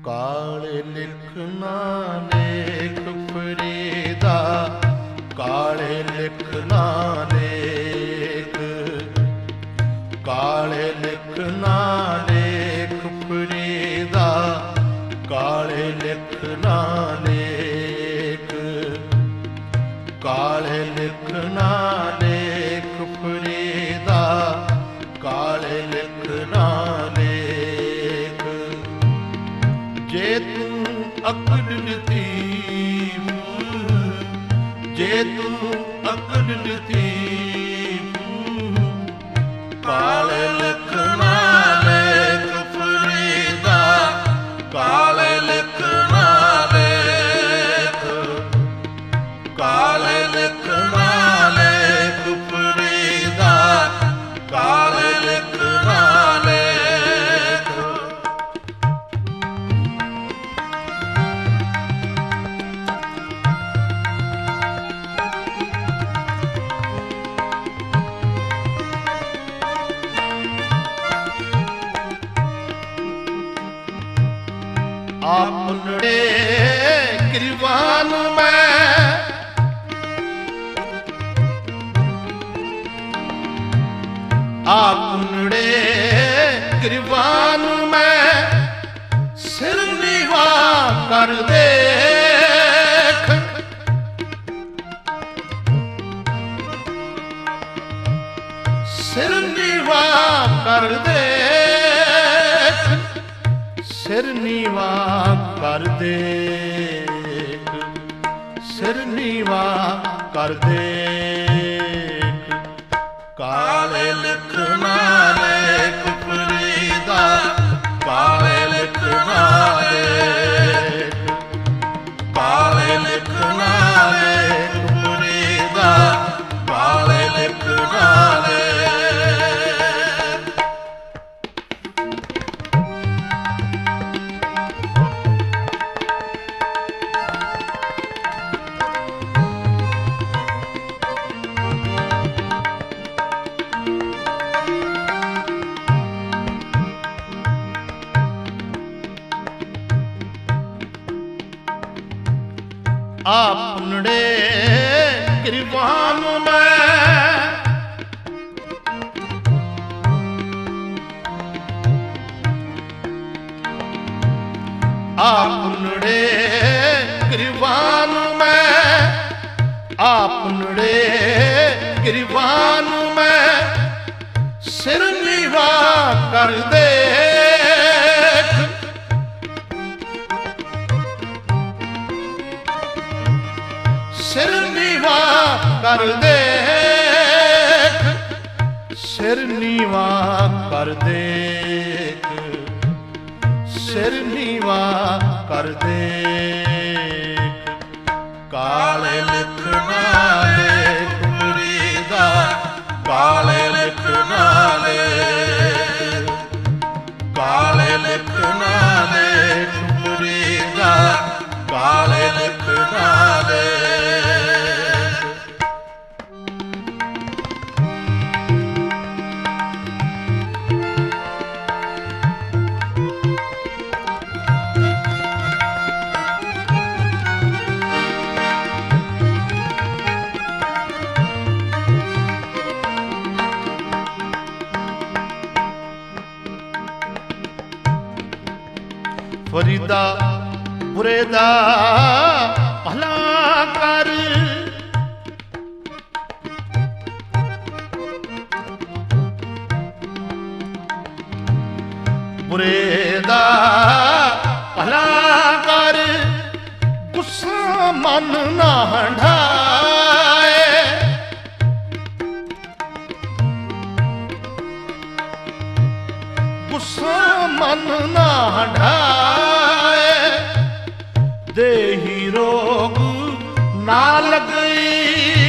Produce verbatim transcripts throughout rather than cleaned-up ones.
ਕਾਲੇ ਲਿਖਣਾ ਲੇਖ ਫਰੀਦਾ, ਕਾਲੇ ਲਿਖਣਾ ਲੇਖ, ਕਾਲੇ ਲਿਖਣਾ ਲੇਖ ਫਰੀਦਾ, ਕਾਲੇ ਲਿਖਣਾ ਲੇਖ, ਕਾਲੇ ਲਿਖਣਾ ਲੇਖ ਫਰੀਦਾ, ਕਾਲੇ ਲਿਖਣਾ ਲੇਖ। ਜੇ ਤੂੰ ਅਕਲ ਲਤੀਫ, ਜੇ ਤੂੰ ਅਕਲ ਲਤੀਫ, ਕਾਲੇ ਲਿਖਣਾ ਲੇਖ ਫਰੀਦਾ, ਕਾਲੇ ਲਿਖਣਾ ਲੇਖ, ਕਾਲੇ ਲਿਖਣਾ ਲੇਖ ਫਰੀਦਾ, ਕਾਲੇ ਲਿਖਣਾ ਲੇਖ। ਆਪਨੇ ਗਰੀਬਾਨ ਮੈਂ, ਆਪਨੇ ਗਰੀਬਾਨ ਮੈਂ, ਸਿਰ ਨੀਵਾ ਕਰ ਦੇਖ, ਸਿਰ ਨੀਵਾ ਕਰ ਦੇਖ, ਸਿਰ ਨੀਵਾ ਕਰ ਦੇਖ, ਸਿਰ ਨੀਵਾ ਕਰ ਦੇਖ। ਕਾਲੇ ਲਿਖਣਾ ਲੇਖ ਫਰੀਦਾ, ਕਾਲੇ ਲਿਖਣਾ ਲੇਖ, ਕਾਲੇ ਲਿਖਣਾ ਲੇਖ ਫਰੀਦਾ, ਕਾਲੇ ਲਿਖਣਾ ਲੇਖ। ਆਪਨੇ ਗਰੀਬਾਨ ਮੈਂ, ਆਪਨੇ ਗਰੀਬਾਨ ਮੈਂ, ਆਪਨੇ ਗਰੀਬਾਨ ਮੈਂ, ਸਿਰ ਨੀਵਾ ਕਰ ਦੇਖ, ਸਿਰ ਨੀਵਾ ਕਰ ਦੇਖ, ਸਿਰ ਨੀਵਾ ਕਰ ਦੇਖ, ਸਿਰ ਨੀਵਾ ਕਰ ਦੇਖ। ਕਾਲੇ ਲਿਖਣਾ ਲੇਖ ਫਰੀਦਾ, ਕਾਲੇ ਲਿਖਣਾ ਲੇਖ, ਕਾਲੇ ਲਿਖਣਾ ਲੇਖ ਫਰੀਦਾ, ਕਾਲੇ ਲਿਖਣਾ ਲੇਖ। ਫਰੀਦਾ ਬੁਰੇ ਦਾ ਭਲਾ ਕਰ, ਬੁਰੇ ਦਾ ਭਲਾ ਕਰ, ਗੁੱਸਾ ਮਨ ਨਾ ਹੰਢਾਏ, ਗੁੱਸਾ ਮਨ ਨਾ ਹੰਢਾਏ, ਦੇਹੀ ਰੋਗ ਨਾ ਲਗਈ,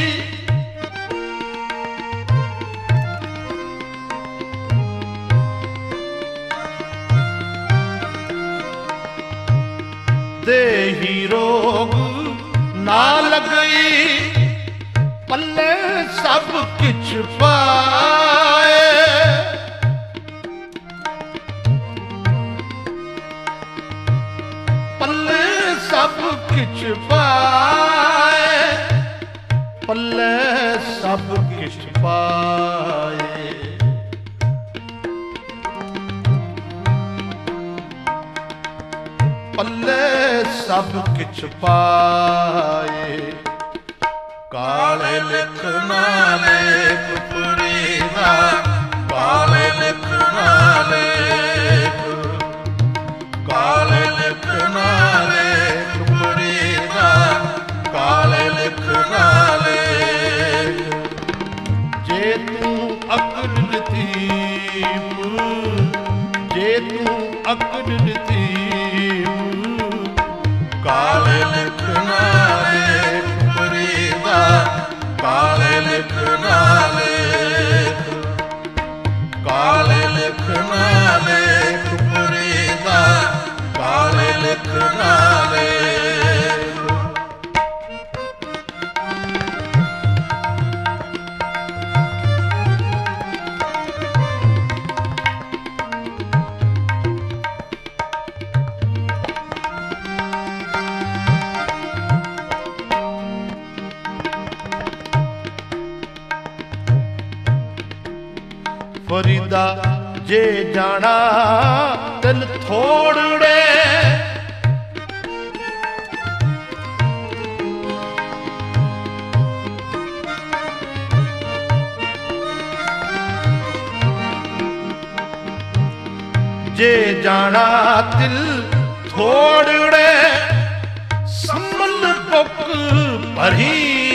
ਦੇਹੀ ਰੋਗ ਨਾ ਲਗਈ, ਪੱਲੇ ਸਭ ਕਿਛ ਪਾਏ, किछ पाए, पल्ले सब किछ पाए। पल्ले सब किछ पाए, काले लिख ना लेख फरीदा, काले लिख ना लेख, काले लिख ना लेख फरीदा, काले लिख ना लेख। जे तू अकल लतीफ, जे तू अकल लतीफ, काले लिख ना लेख फरीदा, काले लिख ना लेख, काले लिख ना लेख फरीदा, काले लिख ना लेख। फरीदा जे जाना दिल थोड़े, जे जाना दिल थोड़े, संभल पुक भरी,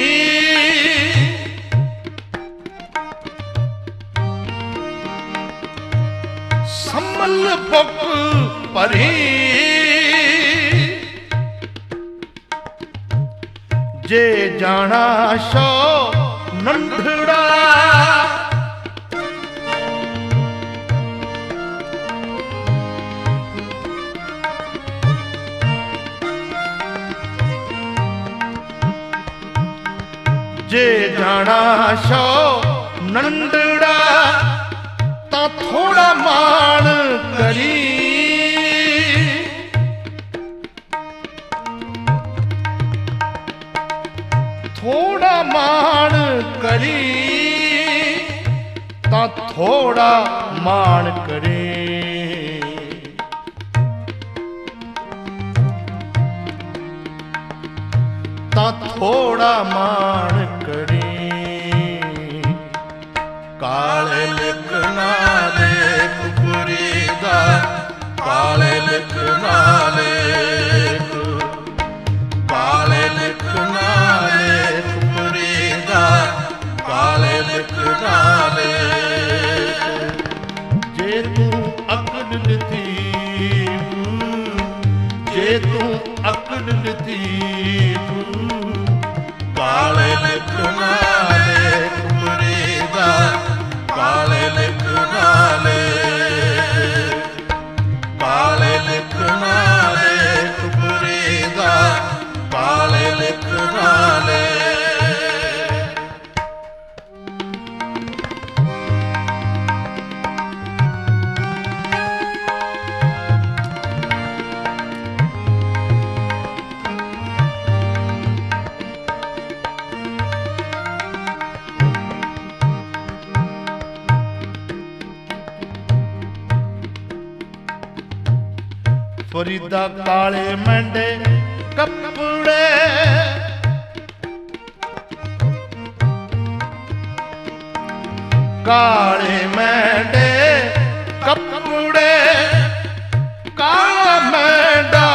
संभल पुक भरी। जे जाना शो नंढड़ा, जे जाना शो नंढड़ा, ता थोड़ा मान करी, थोड़ा मान करी, ता थोड़ा मान करे। ता थोड़ा मान करे। काले लिख ना लेख फरीदा, काले लिख ना लेख, काले लिख ना लेख फरीदा, काले लिख ना लेख। जे तू अकल लतीफ, जे तू अकल लतीफ, काले लिख ना लेख फरीदा, काले लिख ना लेख, काले लिख ना लेख फरीदा, काले लिख ना लेख। फरीदा काले मंडे कपड़े, काले मंडे कपड़े, काला मंडा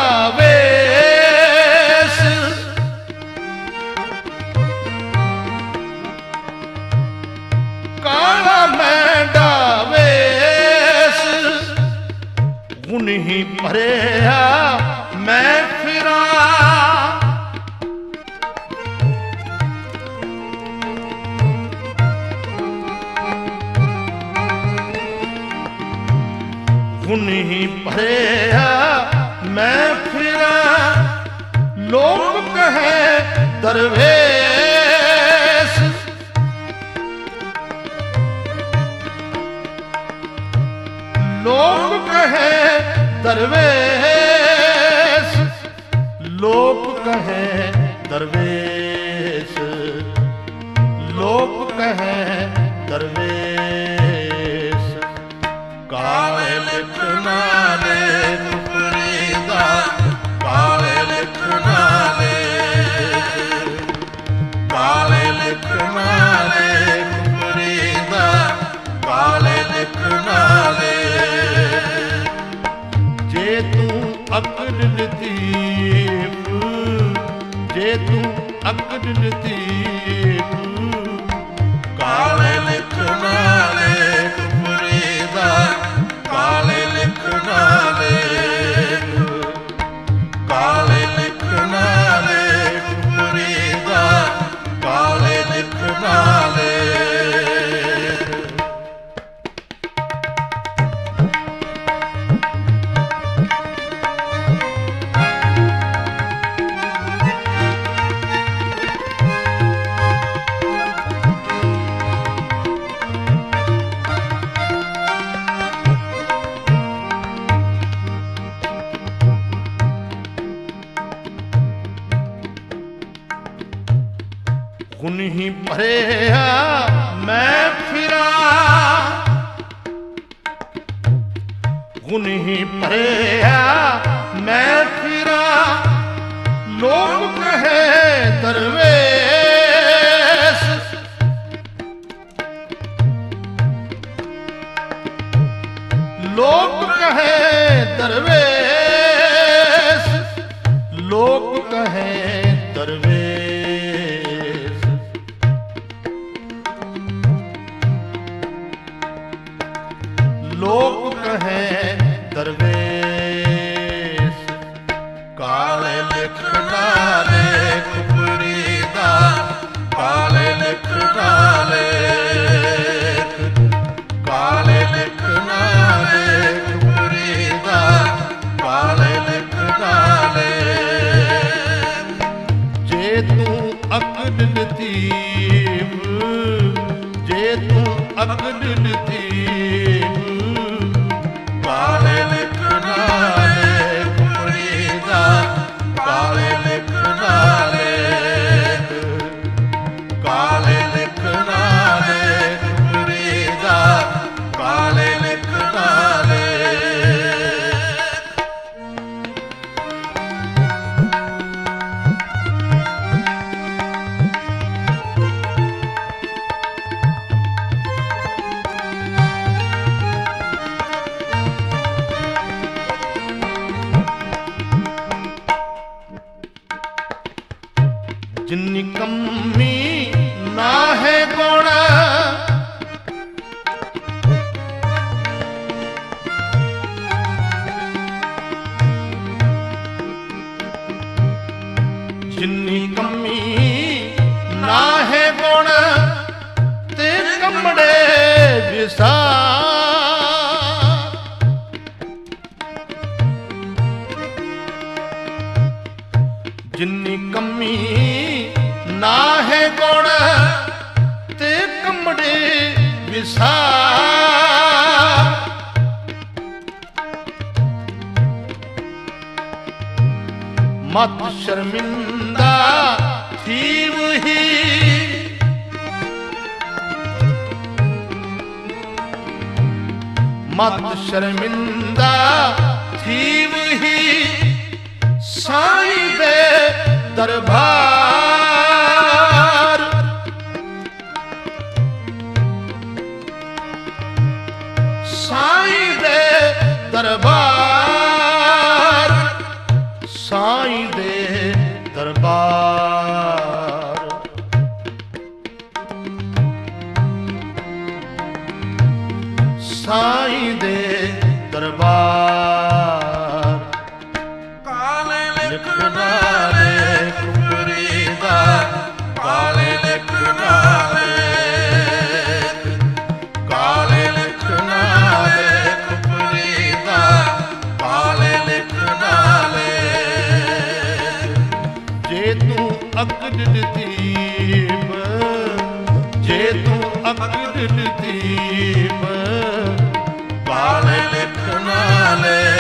वेश, काला मंडा वेश। उन्हीं भरिया मैं फिरा, उन्हीं भरिया मैं फिरा। लोग कहे दरवेश, लोग कहे दरवेश, ਲੋਕ ਕਹੈ ਦਰਵੇਸ਼, ਲੋਕ ਕਹੈ ਦਰਵੇਸ਼। ਕਾਲੇ ਲਿਖਣਾ ਲੇਖ ਫਰੀਦਾ, ਕਾਲੇ ਲਿਖਣਾ ਲੇਖ, ਕਾਲੇ ਲਿਖਣਾ ਲੇਖ ਫਰੀਦਾ, ਕਾਲੇ ਲਿਖਣਾ ਲੇਖ। ਜੇ ਤੂੰ ਅਕਲ ਲਤੀਫ, ਜੇ ਤੂੰ ਅਕਲ ਲਤੀਫ, ਕਾਲੇ ਲਿਖਣਾ ਲੇਖ ਫਰੀਦਾ, ਕਾਲੇ ਲਿਖਣਾ ਲੇਖ, ਕਾਲੇ ਲਿਖਣਾ ਲੇਖ ਫਰੀਦਾ, ਕਾਲੇ ਲਿਖਣਾ ਲੇਖ। ਗੁਣ ਹੀ ਭਰਿਆ ਮੈਂ ਫਿਰਾਂ, ਗੁਣ ਹੀ ਭਰਿਆ ਮੈਂ ਫਿਰਾਂ, ਲੋਕ ਕਹੈ ਦਰਵੇਸ਼। ਲੋਕ ਕਹੈ ਦਰਵੇਸ਼, ਲੋਕ ਕਹੈ ਦਰਵੇਸ਼। ਲੋਕ ਕਹੈ ਦਰਵੇਸ਼। ਕਾਲੇ ਲਿਖਣਾ ਲੇਖ ਫਰੀਦਾ, ਕਾਲੇ ਲਿਖਣਾ ਲੇਖ, ਕਾਲੇ ਲਿਖਣਾ ਲੇਖ ਫਰੀਦਾ, ਕਾਲੇ ਲਿਖਣਾ ਲੇਖ। ਜੇ ਤੂੰ ਅਕਲ ਲਤੀਫ, ਜੇ ਤੂੰ ਅਕਲ ਲਤੀਫ, ਕਾਲੇ ਲਿਖਣਾ ਲੇਖ ਫਰੀਦਾ, ਕਾਲੇ ਲਿਖਣਾ ਲੇਖ, ਕਾਲੇ ਲਿਖਣਾ ਲੇਖ ਫਰੀਦਾ, ਕਾਲੇ ਲਿਖਣਾ ਲੇਖ। ਜਿੰਨੀ ਕਮੀ ਨਾ ਹੈ ਗੁਣ, ਜਿੰਨੀ ਕਮੀ ਨਾ ਹੈ ਗੁਣ, ਤੇ ਕਮੜੇ ਵਿਸਾਰ। ਜਿੰਨੀ ਕਮੀ ਨਾ ਹੈ ਗੁਣ, ਤੇ ਕਮੜੇ ਵਿਸਾਰ। ਮਤ ਸ਼ਰਮਿੰਦਾ ਥੀਵ ਹੀ, ਮਤ ਸ਼ਰਮਿੰਦਾ ਥੀਵ ਹੀ, ਸਾਈਂ ਦੇ ਦਰਬਾਰ। ਸਾਈਂ ਦੇ ਦਰਬਾਰ, ਸਾਈਂ ਦੇ ਦਰਬਾਰ। ਸਾਈਂ ਦੇ ਦਰਬਾਰ। ਕਾਲੇ ਲਿਖਣਾ ਲੇਖ ਫਰੀਦਾ, ਕਾਲੇ ਲਿਖਣਾ ਲੇਖ, ਕਾਲੇ ਲਿਖਣਾ ਲੇਖ ਫਰੀਦਾ, ਕਾਲੇ ਲਿਖਣਾ ਲੇਖ। ਜੇ ਤੂੰ ਅਕਲ ਲਤੀਫ, ਜੇ ਤੂੰ ਅਕਲ ਲਤੀਫ, ਕਾਲੇ ਲਿਖਣਾ ਲੇਖ।